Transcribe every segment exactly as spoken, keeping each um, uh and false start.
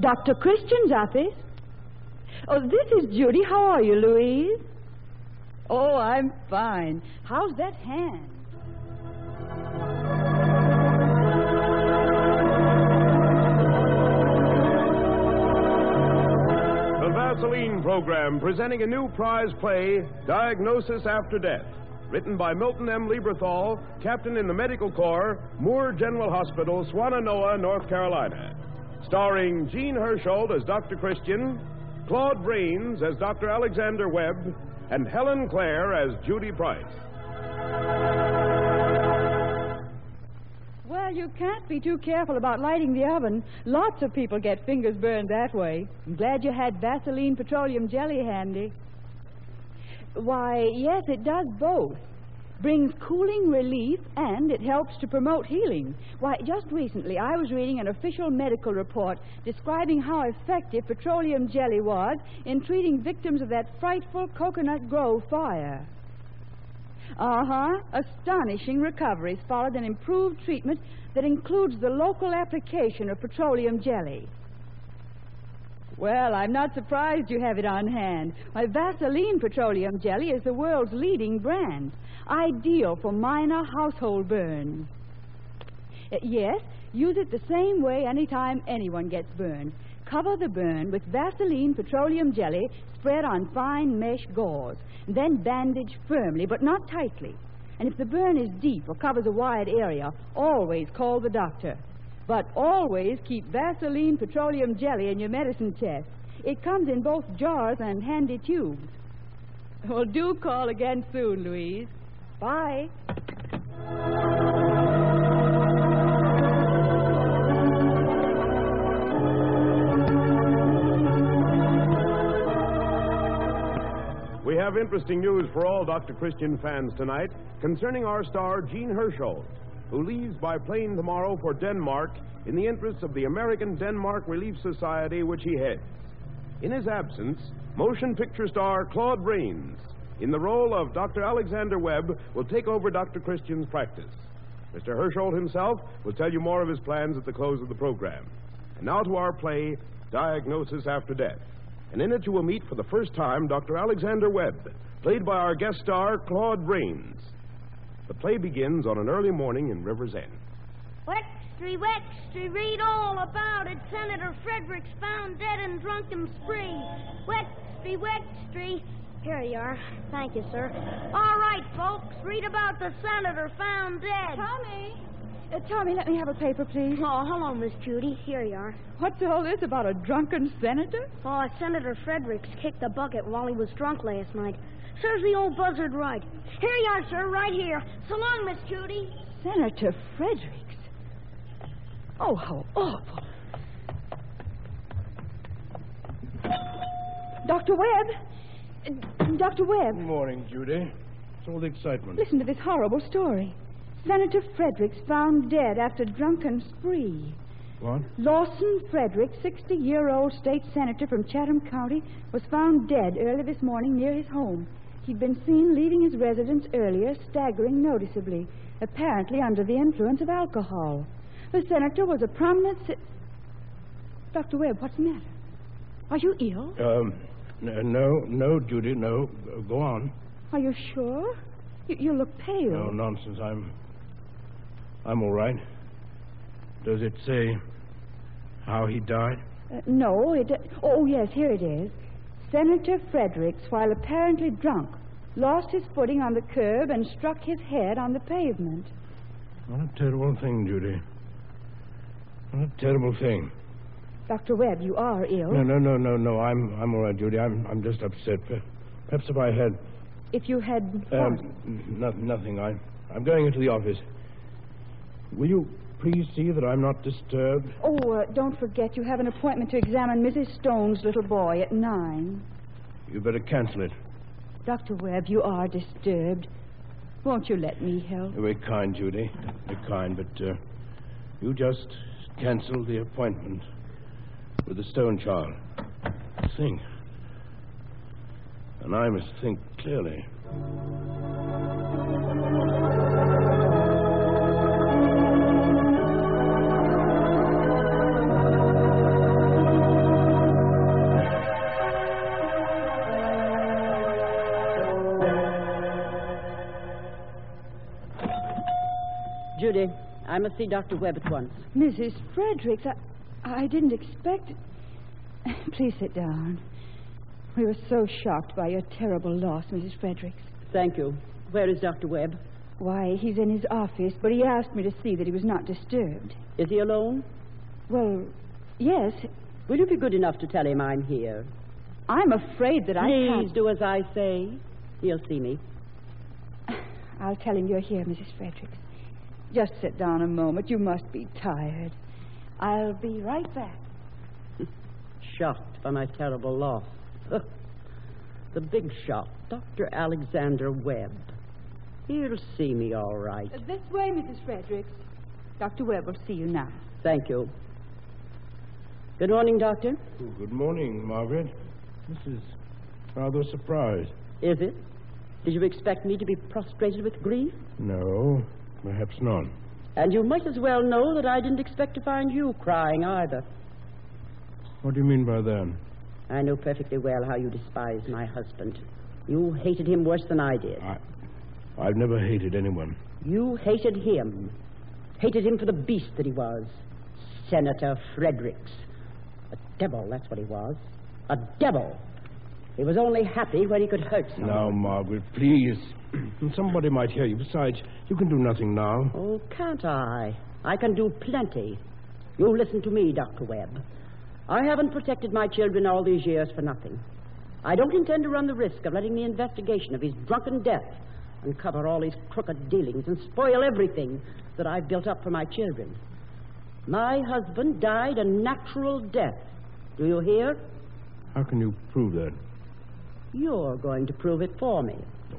Doctor Christian's office. Oh, this is Judy. How are you, Louise? Oh, I'm fine. How's that hand? The Vaseline program presenting a new prize play, Diagnosis After Death. Written by Milton M. Lieberthal, Captain in the Medical Corps, Moore General Hospital, Swannanoa, North Carolina. Starring Jean Hersholt as Doctor Christian, Claude Brains as Doctor Alexander Webb, and Helen Clare as Judy Price. Well, you can't be too careful about lighting the oven. Lots of people get fingers burned that way. I'm glad you had Vaseline petroleum jelly handy. Why, yes, it does both. Brings cooling relief and it helps to promote healing. Why, just recently I was reading an official medical report describing how effective petroleum jelly was in treating victims of that frightful Coconut Grove fire. Uh-huh. Astonishing recoveries followed an improved treatment that includes the local application of petroleum jelly. Well, I'm not surprised you have it on hand. My Vaseline petroleum jelly is the world's leading brand, ideal for minor household burns. Uh, yes, use it the same way anytime anyone gets burned. Cover the burn with Vaseline petroleum jelly spread on fine mesh gauze, then bandage firmly but not tightly. And if the burn is deep or covers a wide area, always call the doctor. But always keep Vaseline petroleum jelly in your medicine chest. It comes in both jars and handy tubes. Well, do call again soon, Louise. Bye. We have interesting news for all Doctor Christian fans tonight concerning our star, Jean Hersholt, who leaves by plane tomorrow for Denmark in the interests of the American Denmark Relief Society, which he heads. In his absence, motion picture star Claude Brains, in the role of Doctor Alexander Webb, will take over Doctor Christian's practice. Mister Hersholt himself will tell you more of his plans at the close of the program. And now to our play, Diagnosis After Death. And in it you will meet for the first time Doctor Alexander Webb, played by our guest star, Claude Brains. The play begins on an early morning in River's End. Wextry, Wextry, read all about it. Senator Fredericks found dead in drunken spree. Wextry, Wextry. Here you are. Thank you, sir. All right, folks, read about the senator found dead. Tommy! Uh, Tommy, let me have a paper, please. Oh, hello, Miss Judy. Here you are. What's all this about a drunken senator? Oh, Senator Fredericks kicked the bucket while he was drunk last night. Serves the old buzzard right. Here you are, sir, right here. So long, Miss Judy. Senator Fredericks? Oh, how awful. Doctor Webb? Uh, Doctor Webb? Good morning, Judy. What's all the excitement? Listen to this horrible story. Senator Fredericks found dead after drunken spree. What? Lawson Fredericks, sixty-year-old state senator from Chatham County, was found dead early this morning near his home. He'd been seen leaving his residence earlier, staggering noticeably, apparently under the influence of alcohol. The senator was a prominent... Si- Doctor Webb, what's the matter? Are you ill? Um, n- no, no, Judy, no. Go on. Are you sure? You, you look pale. No, nonsense. I'm... I'm all right. Does it say how he died? Uh, no, it... Oh, yes, here it is. Senator Fredericks, while apparently drunk, lost his footing on the curb and struck his head on the pavement. What a terrible thing, Judy. What a terrible thing. Doctor Webb, you are ill. No, no, no, no, no. I'm I'm all right, Judy. I'm I'm just upset. Perhaps if I had... If you had... Um, no, nothing. I, I'm going into the office. Will you please see that I'm not disturbed? Oh, uh, don't forget you have an appointment to examine Missus Stone's little boy at nine. You better cancel it. Doctor Webb, you are disturbed. Won't you let me help? You're very kind, Judy. Very kind, but uh, you just cancel the appointment with the Stone child. Think. And I must think clearly. Judy, I must see Doctor Webb at once. Missus Fredericks, I, I didn't expect... Please sit down. We were so shocked by your terrible loss, Missus Fredericks. Thank you. Where is Doctor Webb? Why, he's in his office, but he asked me to see that he was not disturbed. Is he alone? Well, yes. Will you be good enough to tell him I'm here? I'm afraid that I Please can't... do as I say. He'll see me. I'll tell him you're here, Missus Fredericks. Just sit down a moment. You must be tired. I'll be right back. Shocked by my terrible loss. The big shot, Doctor Alexander Webb. He'll see me all right. Uh, this way, Missus Fredericks. Doctor Webb will see you now. Thank you. Good morning, Doctor. Oh, good morning, Margaret. This is rather a surprise. Is it? Did you expect me to be prostrated with grief? No, perhaps not. And you might as well know that I didn't expect to find you crying either. What do you mean by that? I know perfectly well how you despise my husband. You hated him worse than I did. I, I've never hated anyone. You hated him. Hated him for the beast that he was. Senator Fredericks. A devil, that's what he was. A devil. He was only happy when he could hurt someone. Now, Margaret, please. Somebody might hear you. Besides, you can do nothing now. Oh, can't I? I can do plenty. You listen to me, Doctor Webb. I haven't protected my children all these years for nothing. I don't intend to run the risk of letting the investigation of his drunken death uncover all his crooked dealings and spoil everything that I've built up for my children. My husband died a natural death. Do you hear? How can you prove that? You're going to prove it for me.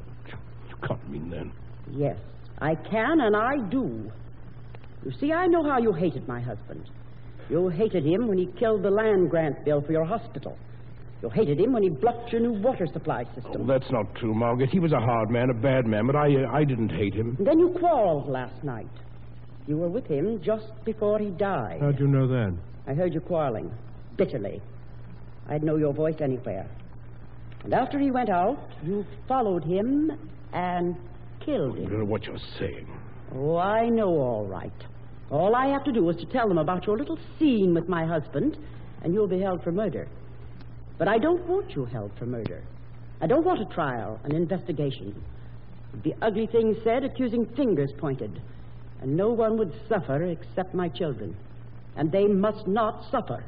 You can't mean that. Yes, I can, and I do. You see, I know how you hated my husband. You hated him when he killed the land grant bill for your hospital. You hated him when he blocked your new water supply system. Oh, that's not true, Margaret. He was a hard man, a bad man, but I, uh, I didn't hate him. And then you quarreled last night. You were with him just before he died. How'd you know that? I heard you quarreling, bitterly. I'd know your voice anywhere. And after he went out, you followed him and killed I him. don't know what you're saying. Oh, I know all right. All I have to do is to tell them about your little scene with my husband, and you'll be held for murder. But I don't want you held for murder. I don't want a trial, an investigation. There'd be ugly things said, accusing fingers pointed. And no one would suffer except my children. And they must not suffer.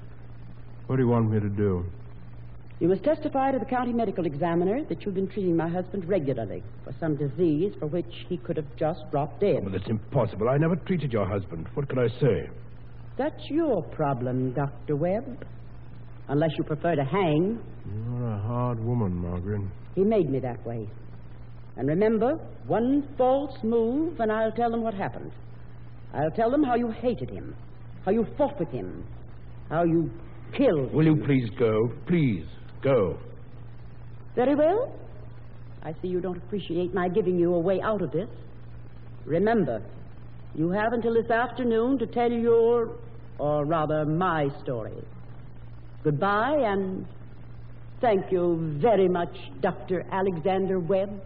What do you want me to do? You must testify to the county medical examiner that you've been treating my husband regularly for some disease for which he could have just dropped dead. Oh, but that's impossible. I never treated your husband. What can I say? That's your problem, Doctor Webb. Unless you prefer to hang. You're a hard woman, Margaret. He made me that way. And remember, one false move and I'll tell them what happened. I'll tell them how you hated him, how you fought with him, how you killed him. Will you please go? Please, go. Very well. I see you don't appreciate my giving you a way out of this. Remember, you have until this afternoon to tell your, or rather my story. Goodbye, and thank you very much, Doctor Alexander Webb.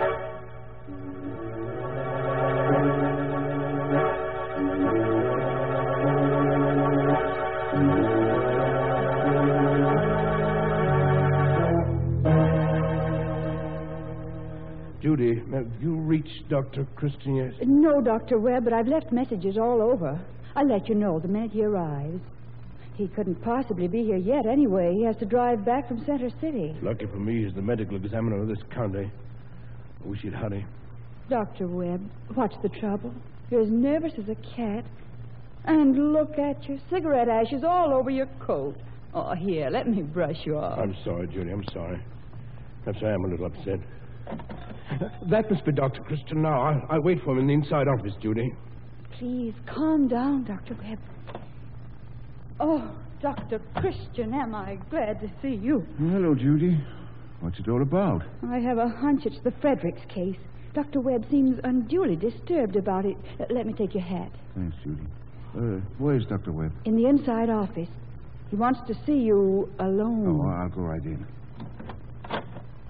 Judy, have you reached Doctor Christian yet? No, Doctor Webb, but I've left messages all over. I'll let you know the minute he arrives. He couldn't possibly be here yet anyway. He has to drive back from Center City. Lucky for me, he's the medical examiner of this county. I wish he'd hurry. Doctor Webb, what's the trouble? You're as nervous as a cat. And look at you, cigarette ashes all over your coat. Oh, here, let me brush you off. I'm sorry, Judy, I'm sorry. Perhaps I am a little upset. That must be Doctor Christian now. I'll, I'll wait for him in the inside office, Judy. Please, calm down, Doctor Webb. Oh, Doctor Christian, am I glad to see you. Hello, Judy. What's it all about? I have a hunch it's the Fredericks case. Doctor Webb seems unduly disturbed about it. Uh, let me take your hat. Thanks, Judy. Uh, where's Doctor Webb? In the inside office. He wants to see you alone. Oh, I'll go right in.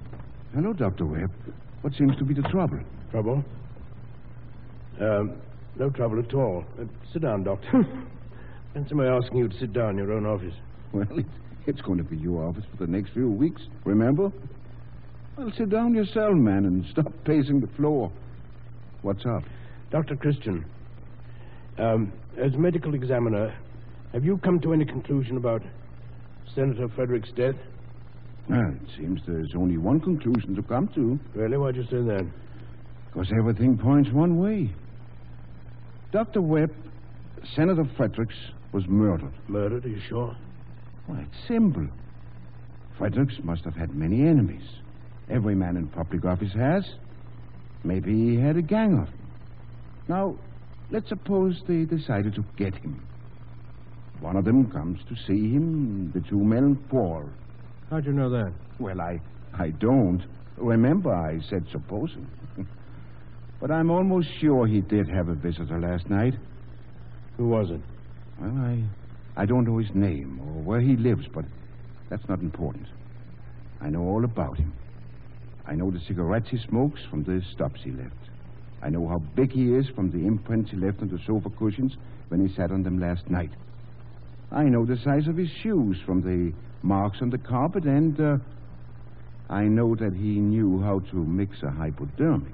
Hello, Doctor Webb. What seems to be the trouble? Trouble? Um, No trouble at all. Uh, sit down, Doctor. And somebody asking you to sit down in your own office. Well, it, it's going to be your office for the next few weeks, remember? Well, sit down yourself, man, and stop pacing the floor. What's up? Doctor Christian, um, as medical examiner, have you come to any conclusion about Senator Frederick's death? Well, it seems there's only one conclusion to come to. Really? Why'd you say that? Because everything points one way. Doctor Webb, Senator Fredericks was murdered. Murdered? Are you sure? Well, it's simple. Fredericks must have had many enemies. Every man in public office has. Maybe he had a gang of them. Now, let's suppose they decided to get him. One of them comes to see him, the two men quarrel. How'd you know that? Well, I, I don't. Remember, I said supposing. But I'm almost sure he did have a visitor last night. Who was it? Well, I, I don't know his name or where he lives, but that's not important. I know all about him. I know the cigarettes he smokes from the stops he left. I know how big he is from the imprints he left on the sofa cushions when he sat on them last night. I know the size of his shoes from the marks on the carpet, and uh, I know that he knew how to mix a hypodermic.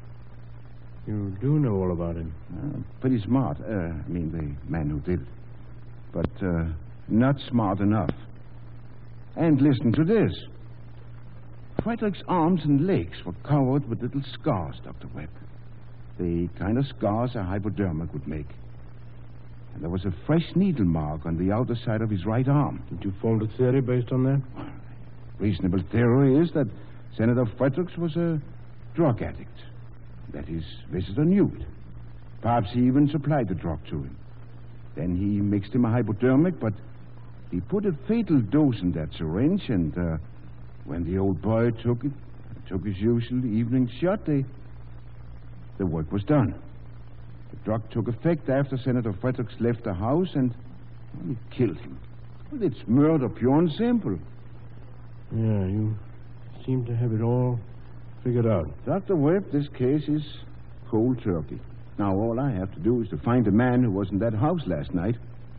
You do know all about him. Uh, pretty smart. Uh, I mean, the man who did it. But uh, not smart enough. And listen to this. Frederick's arms and legs were covered with little scars, Doctor Webb. The kind of scars a hypodermic would make. And there was a fresh needle mark on the outer side of his right arm. Did you form a theory based on that? Reasonable theory is that Senator Fredericks was a drug addict. That his visitor knew it. Perhaps he even supplied the drug to him. Then he mixed him a hypodermic, but he put a fatal dose in that syringe, and uh, when the old boy took it, took his usual evening shot, they, the work was done. The drug took effect after Senator Fredericks left the house, and well, it killed him. Well, it's murder, pure and simple. Yeah, you seem to have it all figured out. Doctor Webb, this case is cold turkey. Now, all I have to do is to find the man who was in that house last night.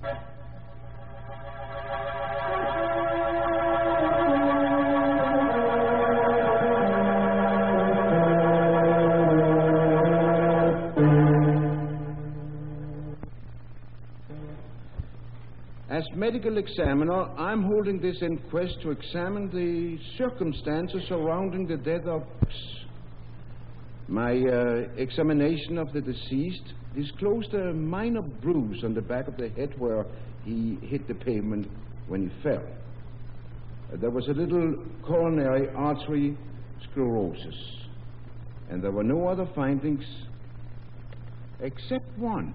As medical examiner, I'm holding this inquest to examine the circumstances surrounding the death of... My uh, examination of the deceased disclosed a minor bruise on the back of the head where he hit the pavement when he fell. Uh, there was a little coronary artery sclerosis, and there were no other findings except one.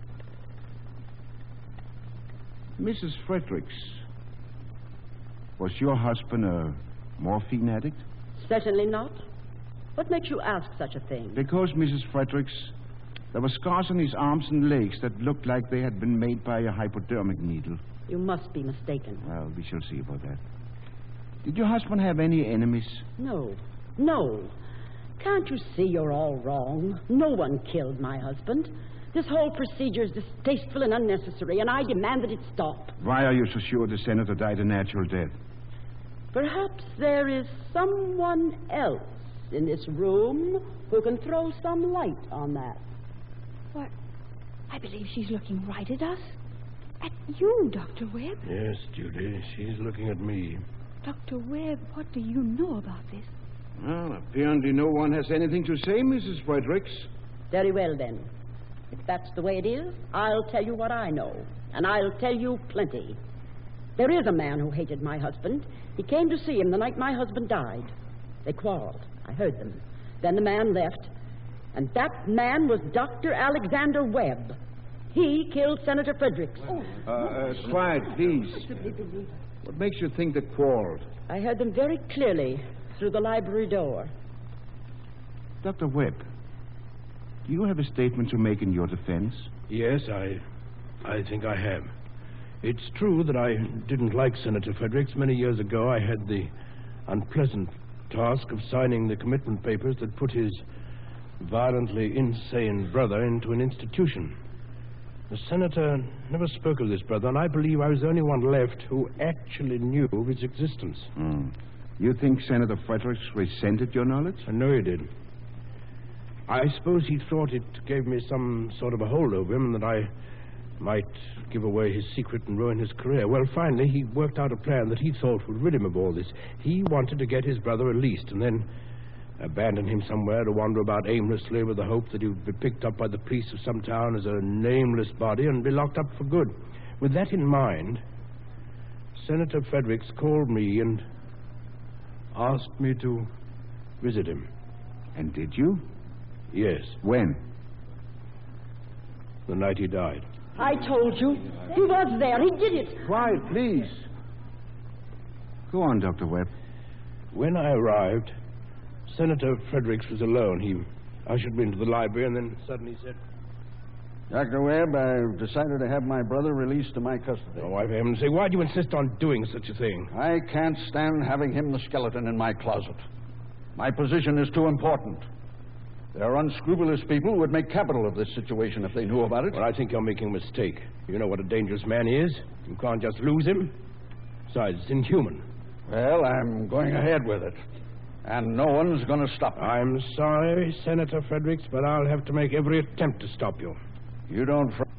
Missus Fredericks, was your husband a morphine addict? Certainly not. What makes you ask such a thing? Because, Missus Fredericks, there were scars on his arms and legs that looked like they had been made by a hypodermic needle. You must be mistaken. Well, we shall see about that. Did your husband have any enemies? No. No. Can't you see you're all wrong? No one killed my husband. This whole procedure is distasteful and unnecessary, and I demand that it stop. Why are you so sure the senator died a natural death? Perhaps there is someone else in this room who can throw some light on that. What? I believe she's looking right at us. At you, Doctor Webb. Yes, Judy, she's looking at me. Doctor Webb, what do you know about this? Well, apparently no one has anything to say, Missus Fredericks. Very well, then. If that's the way it is, I'll tell you what I know. And I'll tell you plenty. There is a man who hated my husband. He came to see him the night my husband died. They quarreled. I heard them. Then the man left. And that man was Doctor Alexander Webb. He killed Senator Fredericks. Oh. Uh, uh, quiet, please. What makes you think they quarreled? I heard them very clearly through the library door. Doctor Webb, do you have a statement to make in your defense? Yes, I... I think I have. It's true that I didn't like Senator Fredericks. Many years ago, I had the unpleasant task of signing the commitment papers that put his violently insane brother into an institution. The senator never spoke of this brother, and I believe I was the only one left who actually knew of his existence. Mm. You think Senator Fredericks resented your knowledge? I know he did. I suppose he thought it gave me some sort of a hold over him, and that I might give away his secret and ruin his career. Well, finally, he worked out a plan that he thought would rid him of all this. He wanted to get his brother released, and then abandon him somewhere to wander about aimlessly with the hope that he would be picked up by the police of some town as a nameless body and be locked up for good. With that in mind, Senator Fredericks called me and asked me to visit him. And did you? Yes. When? The night he died. I told you. He was there. He did it. Quiet, please. Go on, Doctor Webb. When I arrived, Senator Fredericks was alone. He ushered me into the library and then suddenly said, Doctor Webb, I've decided to have my brother released to my custody. Oh, I have him say, why do you insist on doing such a thing? I can't stand having him the skeleton in my closet. My position is too important. There are unscrupulous people who would make capital of this situation if they knew about it. Well, I think you're making a mistake. You know what a dangerous man he is. You can't just lose him. Besides, it's inhuman. Well, I'm going ahead with it. And no one's going to stop me. I'm sorry, Senator Fredericks, but I'll have to make every attempt to stop you. You don't... Fr-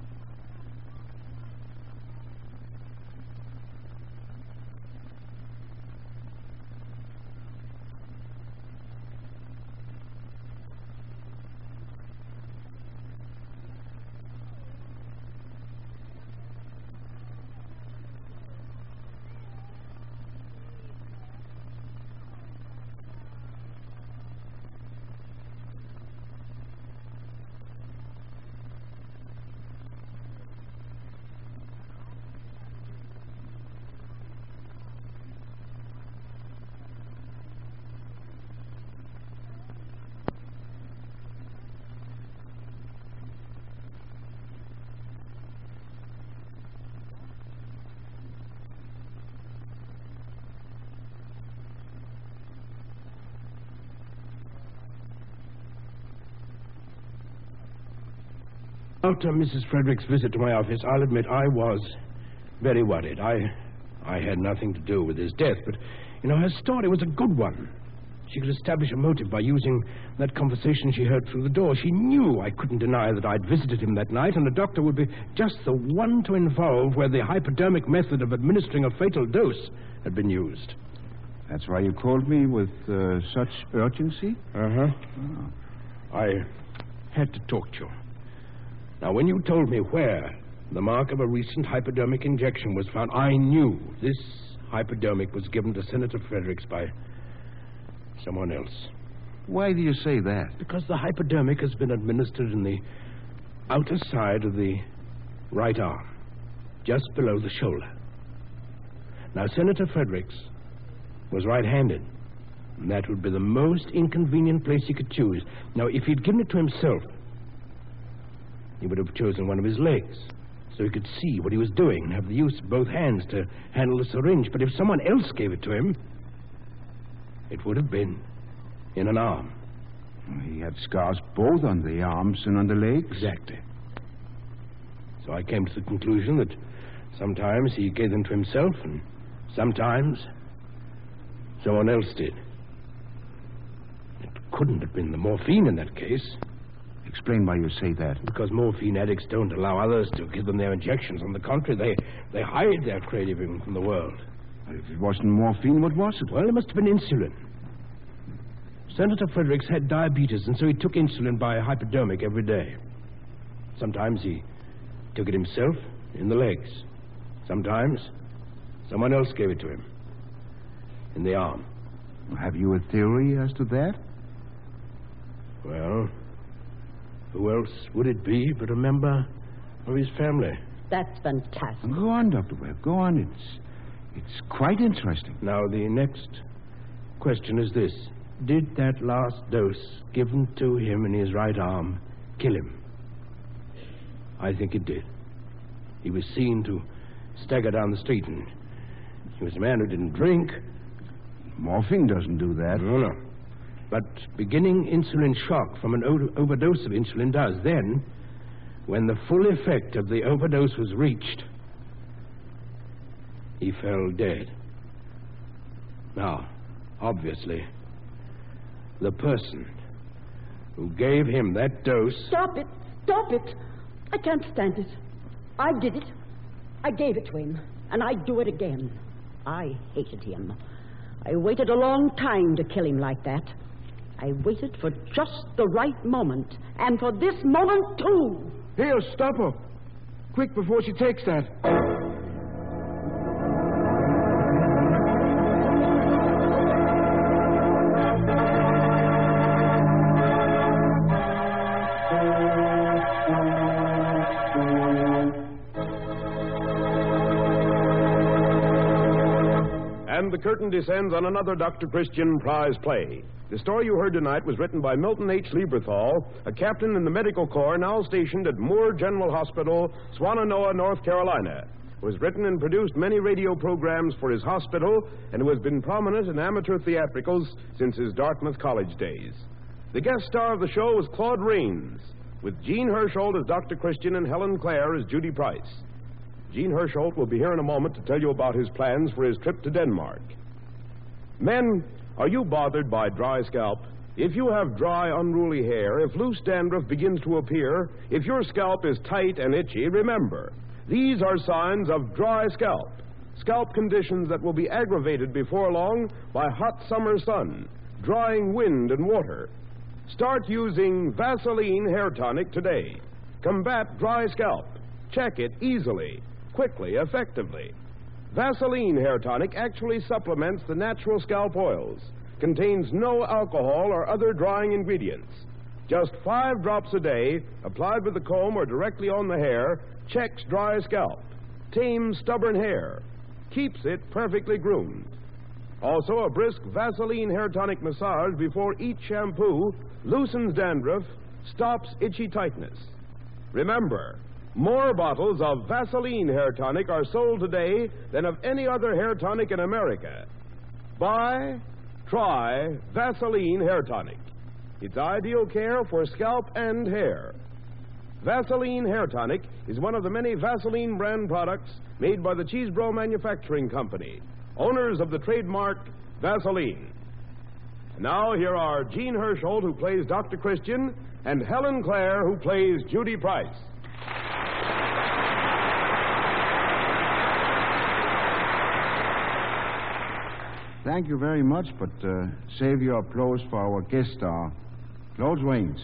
After Missus Fredericks' visit to my office, I'll admit I was very worried. I I had nothing to do with his death, but, you know, her story was a good one. She could establish a motive by using that conversation she heard through the door. She knew I couldn't deny that I'd visited him that night, and the doctor would be just the one to involve where the hypodermic method of administering a fatal dose had been used. That's why you called me with uh, such urgency? Uh-huh. Oh. I had to talk to you. Now, when you told me where the mark of a recent hypodermic injection was found, I knew this hypodermic was given to Senator Fredericks by someone else. Why do you say that? Because the hypodermic has been administered in the outer side of the right arm, just below the shoulder. Now, Senator Fredericks was right-handed, and that would be the most inconvenient place he could choose. Now, if he'd given it to himself, he would have chosen one of his legs, so he could see what he was doing and have the use of both hands to handle the syringe. But if someone else gave it to him, it would have been in an arm. He had scars both on the arms and on the legs? Exactly. So I came to the conclusion that sometimes he gave them to himself, and sometimes someone else did. It couldn't have been the morphine in that case. Explain why you say that. Because morphine addicts don't allow others to give them their injections. On the contrary, they, they hide their craving from the world. If it wasn't morphine, what was it? Well, it must have been insulin. Senator Fredericks had diabetes, and so he took insulin by hypodermic every day. Sometimes he took it himself in the legs. Sometimes someone else gave it to him in the arm. Have you a theory as to that? Well, who else would it be but a member of his family? That's fantastic. Go on, Doctor Webb. Go on. It's it's quite interesting. Now, the next question is this. Did that last dose given to him in his right arm kill him? I think it did. He was seen to stagger down the street, and he was a man who didn't drink. Morphine doesn't do that. No, no. but beginning insulin shock from an o- overdose of insulin does. Then, when the full effect of the overdose was reached, he fell dead. Now, obviously, the person who gave him that dose... Stop it! Stop it! I can't stand it. I did it. I gave it to him, and I'd do it again. I hated him. I waited a long time to kill him like that. I waited for just the right moment, and for this moment, too. Here, stop her. Quick, before she takes that. And the curtain descends on another Doctor Christian prize play. The story you heard tonight was written by Milton H. Lieberthal, a captain in the Medical Corps now stationed at Moore General Hospital, Swannanoa, North Carolina. It was written and produced many radio programs for his hospital and who has been prominent in amateur theatricals since his Dartmouth College days. The guest star of the show was Claude Rains, with Jean Hersholt as Doctor Christian and Helen Clare as Judy Price. Jean Hersholt will be here in a moment to tell you about his plans for his trip to Denmark. Men, are you bothered by dry scalp? If you have dry, unruly hair, if loose dandruff begins to appear, if your scalp is tight and itchy, remember, these are signs of dry scalp. Scalp conditions that will be aggravated before long by hot summer sun, drying wind and water. Start using Vaseline Hair Tonic today. Combat dry scalp. Check it easily, quickly, effectively. Vaseline Hair Tonic actually supplements the natural scalp oils, contains no alcohol or other drying ingredients. Just five drops a day, applied with the comb or directly on the hair, checks dry scalp, tames stubborn hair, keeps it perfectly groomed. Also, a brisk Vaseline Hair Tonic massage before each shampoo loosens dandruff, stops itchy tightness. Remember, more bottles of Vaseline Hair Tonic are sold today than of any other hair tonic in America. Buy, try Vaseline Hair Tonic. It's ideal care for scalp and hair. Vaseline Hair Tonic is one of the many Vaseline brand products made by the Chesebro Manufacturing Company, owners of the trademark Vaseline. And now here are Jean Hersholt, who plays Doctor Christian, and Helen Clare, who plays Judy Price. Thank you very much, but uh, save your applause for our guest star, Claude Rains.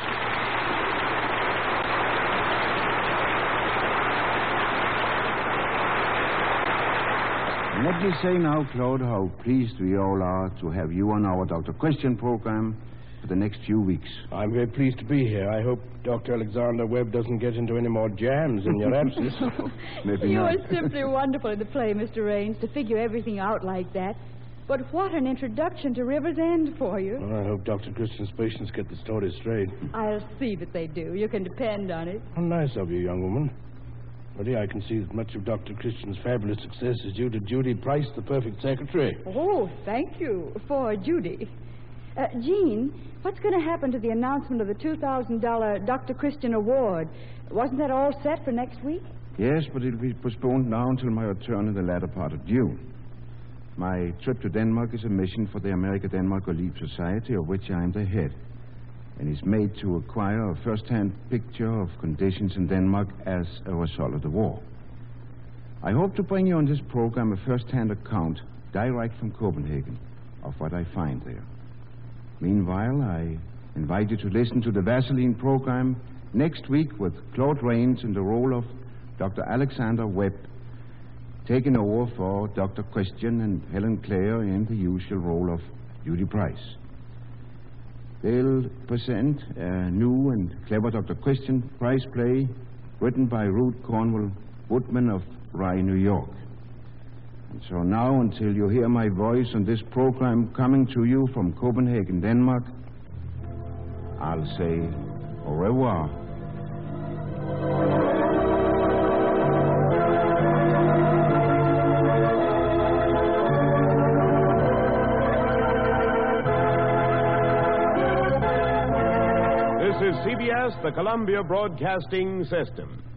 And let me say now, Claude, how pleased we all are to have you on our Doctor Christian program for the next few weeks. I'm very pleased to be here. I hope Doctor Alexander Webb doesn't get into any more jams in your absence. Maybe You not. were simply wonderful in the play, Mister Rains, to figure everything out like that. But what an introduction to River's End for you. Well, I hope Doctor Christian's patients get the story straight. I'll see that they do. You can depend on it. How nice of you, young woman. Really, I can see that much of Doctor Christian's fabulous success is due to Judy Price, the perfect secretary. Oh, thank you for Judy. Uh, Jean, what's going to happen to the announcement of the two thousand dollars Doctor Christian Award? Wasn't that all set for next week? Yes, but it'll be postponed now until my return in the latter part of June. My trip to Denmark is a mission for the America-Denmark Relief Society, of which I am the head, and is made to acquire a first-hand picture of conditions in Denmark as a result of the war. I hope to bring you on this program a first-hand account, direct from Copenhagen, of what I find there. Meanwhile, I invite you to listen to the Vaseline program next week with Claude Rains in the role of Doctor Alexander Webb, taking over for Doctor Christian, and Helen Clare in the usual role of Judy Price. They'll present a new and clever Doctor Christian Price play written by Ruth Cornwell Woodman of Rye, New York. And so now, until you hear my voice on this program coming to you from Copenhagen, Denmark, I'll say au revoir. This is C B S, the Columbia Broadcasting System.